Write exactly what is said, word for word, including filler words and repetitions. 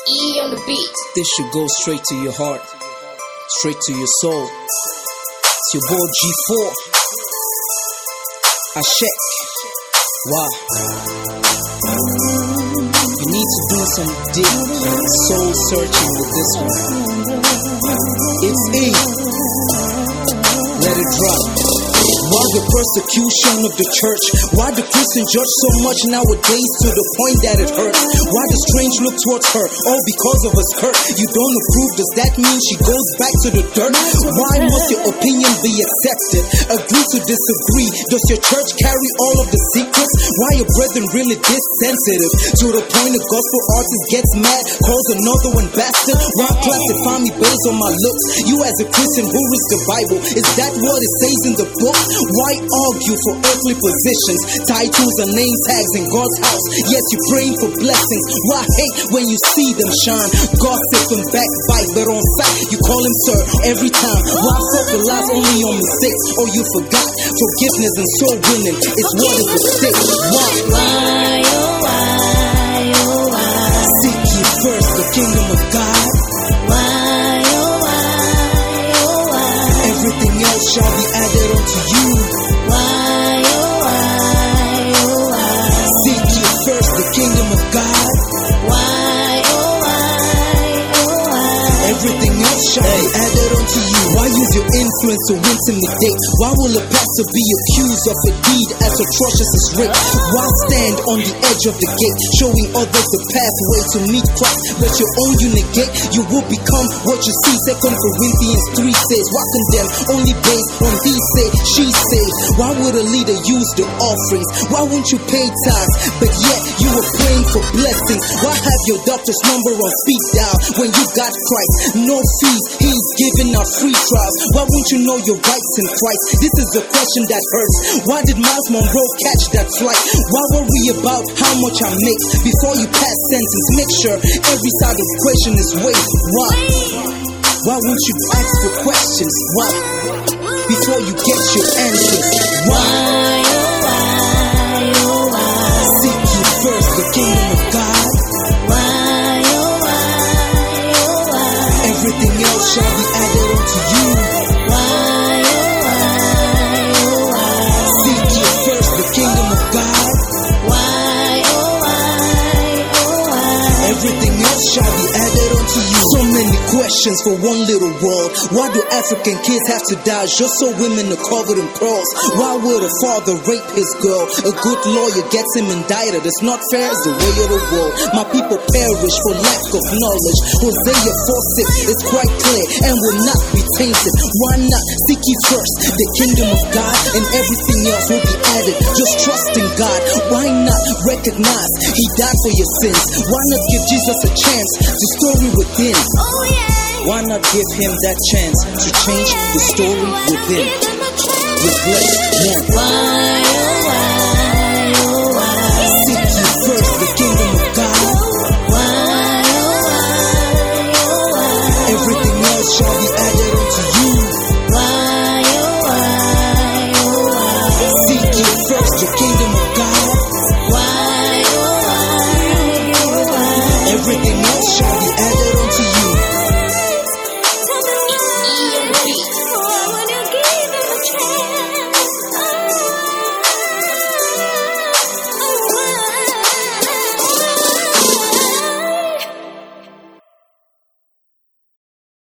E on the beat. This should go straight to your heart, straight to your soul. It's your boy G four. Ashek. Wow. You need to do some deep soul searching with this one. It's E. Let it drop. Why the persecution of the church? Why the Christian judge so much nowadays to the point that it hurts? Why the strange look towards her? All because of a skirt. You don't approve, does that mean she goes back to the dirt? Why must your opinion be accepted? Agree to disagree. Does your church carry all of the secrets? Why are brethren really this sensitive? To the point a gospel artist gets mad, calls another one bastard. Why classify me based on my looks? You as a Christian who reads the Bible, is that what it says in the book? Why argue for earthly positions, titles and name tags in God's house? Yes, you're praying for blessings. Why hate when you see them shine? Gossip and backbite, but on fact you call him sir every time. Why focus only on mistakes? Or you forgot forgiveness and soul winning is what is at stake. Why? Why, oh why, oh why? Seek ye first the kingdom of God. Why, oh why, oh why? Everything else shall be added unto you. Why, oh why, oh why? Seek ye first the kingdom of God. Why, oh why, oh why? Everything else shall be added unto you. Why use your influence to intimidate? Why will a pastor be accused of a deed as atrocious as rape? Why stand on the edge of the gate, showing others the pathway to meet Christ? Let your own you negate, you will become what you see. Second Corinthians three says, why condemn only based on he say, she says? Why would a leader use the offerings? Why won't you pay tithes, but yet you were praying for blessings? Why have your doctor's number on speed dial when you got Christ? No fees, he's giving out free trials. Why won't you know your rights in Christ? This is the question that hurts. Why did Miles Monroe catch that flight? Why worry about how much I make before you pass sentence? Make sure every side of the question is weighed. Why? Why won't you ask for questions? Why? Before you get your answers. Why? Why, oh why, oh why? Seek ye first the kingdom of God. Why, oh why, oh why? Everything else shall be added unto you. Why, oh why, oh why? Seek ye first the kingdom of God. Why, oh why, oh why? Everything else shall be added unto you. So many questions for one little world. Why do African kids have to die just so women are covered in pearls? Why would a father rape his girl? A good lawyer gets him indicted. It's not fair, it's the way of the world. My people perish for lack of knowledge. Hosea four six is quite clear and will not be tainted. Why not seek ye first the kingdom of God, and everything else will be added? Just trust in God. Why not recognize he died for your sins? Why not give Jesus a chance to story within? Oh yeah. Why not give him that chance to change the story within? Reflect one. Why, oh why, oh why? Seek ye first the kingdom of God. Why, oh why, oh why? Everything else shall be added unto you. Why, oh why, oh why? Seek ye first the kingdom of God. Why, oh why, oh why? Everything